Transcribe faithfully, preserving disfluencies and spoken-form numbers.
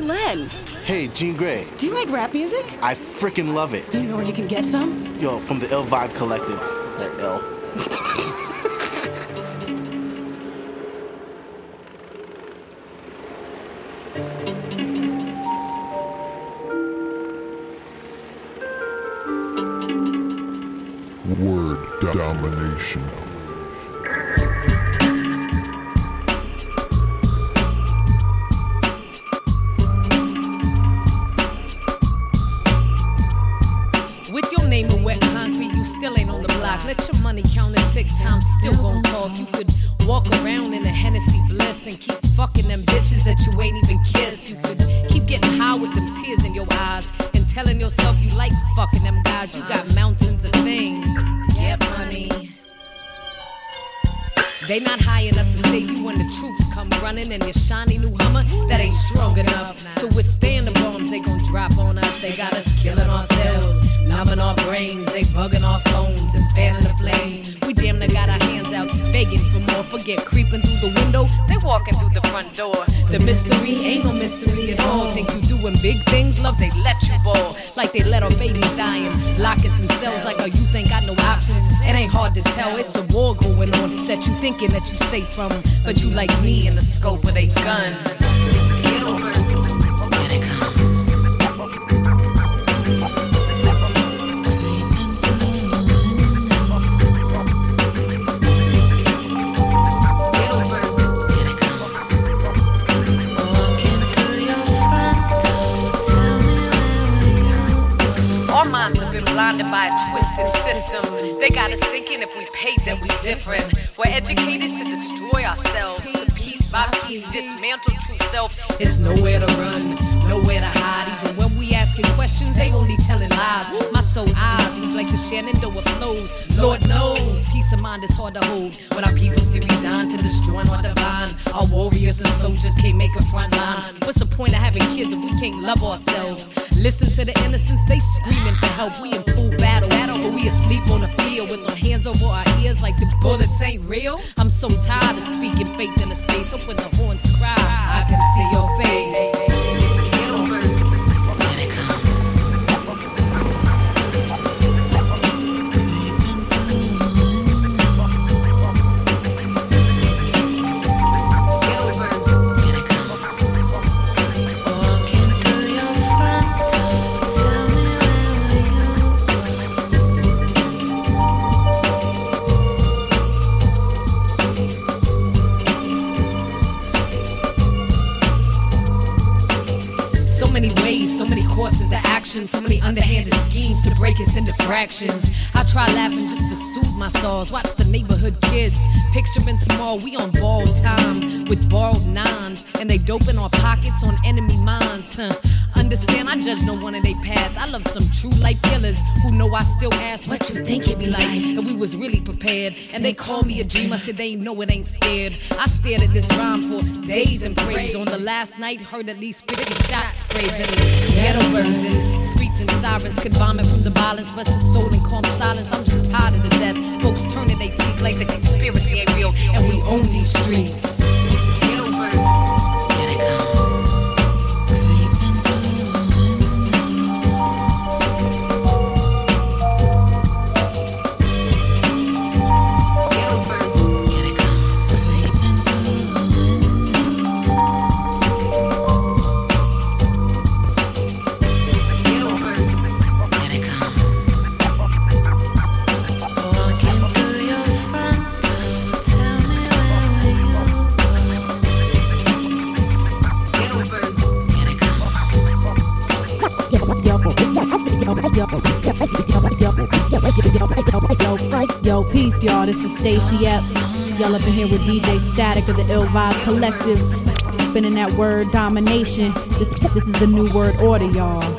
Len. Hey, Jean Grey. Do you like rap music? I freaking love it. You know where you can get some? Yo, from the Ill Vibe Collective. They're ill. Word domination. With your name in wet concrete, you still ain't on the block. Let your money count and tick, time still gon' talk. You could walk around in a Hennessy bliss and keep fucking them bitches that you ain't even kiss. You could keep getting high with them tears in your eyes and telling yourself you like fucking them guys. You got mountains of things. Get money. They not high enough to save you when the troops come running in your shiny new Hummer that ain't strong enough to withstand the bombs they gon' drop on us. They got us killing ourselves, numbing our brains, they bugging our phones and fanning the flames. We damn near got our hands out begging for more. Forget creeping through the window, they walking through the front door. The mystery ain't no mystery at all. Think you doing big things, love they let you ball. Like they let our babies die and lock us in cells. Like our youth ain't got no options. It ain't hard to tell, it's a war going on that you thinking that you safe from, but you like me in the scope of they gun. Get over it. Here they come. Blinded by a twisted system. They got us thinking if we paid them we different. We're educated to destroy ourselves, to piece by piece dismantle true self. It's nowhere to run, nowhere to hide. Even when we asking questions, they only telling lies. My soul eyes move like the Shenandoah flows. Lord knows, peace of mind is hard to hold when our people see resigned to destroying our divine. Our warriors and soldiers can't make a front line. What's the point of having kids if we can't love ourselves? Listen to the innocents, they screaming for help. We in full battle, but we asleep on the field with our hands over our ears like the bullets ain't real. I'm so tired of speaking faith in a space. Hope when the horns cry, I can see your face. Get over it. Here they come. Get over it. Here they come. Walking through your front door, tell me so many ways, so many courses of action, so many underhanded schemes to break us into fractions. I try laughing just to soothe my sorrows. Watch the neighborhood kids picturing tomorrow. We on borrowed time with borrowed nines, and they dope in our pockets on enemy minds. Huh. Understand, I judge no one in their path. I love some true life killers who know I still ask what you think it be like. And we was really prepared, and they called me a dream. I said they ain't know it ain't scared. I stared at this rhyme for days and prayed. On the last night, heard at least fifty shots sprayed. Then ghetto birds and screeching sirens could vomit from the violence, rest his soul in calm silence. I'm just tired of the death. Folks turning their cheek like the conspiracy ain't real, and we own these streets. Get over it. Here they come. Yo, peace, y'all. This is Stacey Epps. Y'all up in here with D J Static of the Ill Vibe Collective, spinning that word domination. This, this is the new word order, y'all.